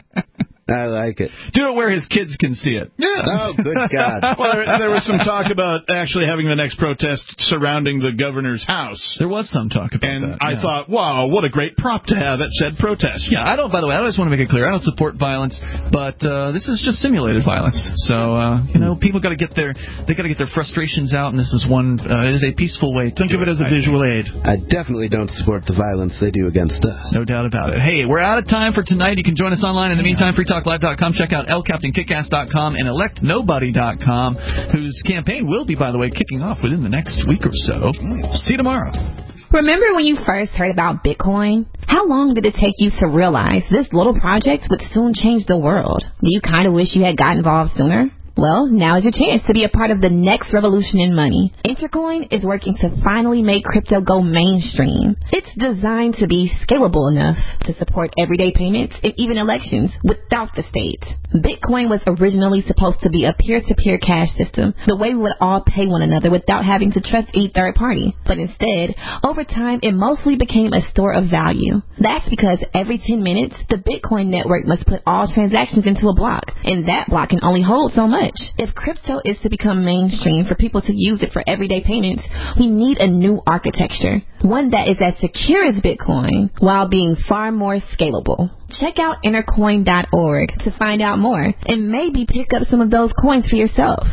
I like it. Do it where his kids can see it. Yeah. Oh, good God. Well, there was some talk about actually having the next protest surrounding the governor's house. There was some talk about that. And I thought, wow, what a great prop to have at said protest. Yeah, by the way, I just want to make it clear, I don't support violence, but this is just simulated violence. So, people got to get their frustrations out, and this is is a peaceful way to think of it as a visual aid. I definitely don't support the violence they do against us. No doubt about it. Hey, we're out of time for tonight. You can join us online. In the meantime, freetalklive.com. Check out lcaptainkickass.com and electnobody.com, whose campaign will be, by the way, kicking off within the next week or so. See you tomorrow. Remember when you first heard about Bitcoin? How long did it take you to realize this little project would soon change the world? Do you kind of wish you had got involved sooner? Well, now is your chance to be a part of the next revolution in money. Intercoin is working to finally make crypto go mainstream. It's designed to be scalable enough to support everyday payments and even elections without the state. Bitcoin was originally supposed to be a peer-to-peer cash system, the way we would all pay one another without having to trust any third party. But instead, over time, it mostly became a store of value. That's because every 10 minutes, the Bitcoin network must put all transactions into a block, and that block can only hold so much. If crypto is to become mainstream for people to use it for everyday payments, we need a new architecture, one that is as secure as Bitcoin while being far more scalable. Check out intercoin.org to find out more and maybe pick up some of those coins for yourself.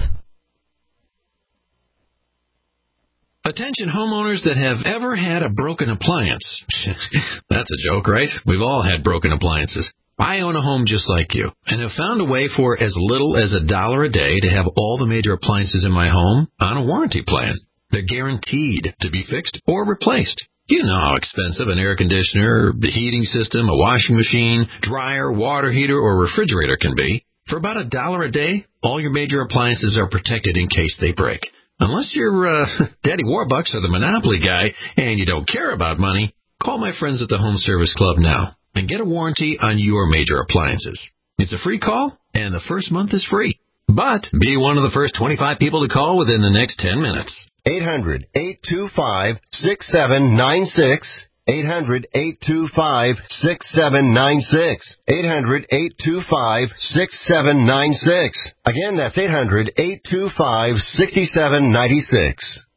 Attention homeowners that have ever had a broken appliance. That's a joke, right? We've all had broken appliances. I own a home just like you, and have found a way for as little as $1 a day to have all the major appliances in my home on a warranty plan. They're guaranteed to be fixed or replaced. You know how expensive an air conditioner, the heating system, a washing machine, dryer, water heater, or refrigerator can be. For about $1 a day, all your major appliances are protected in case they break. Unless you're Daddy Warbucks or the Monopoly guy and you don't care about money, call my friends at the Home Service Club now and get a warranty on your major appliances. It's a free call, and the first month is free. But be one of the first 25 people to call within the next 10 minutes. 800-825-6796. 800-825-6796. 800-825-6796. Again, that's 800-825-6796.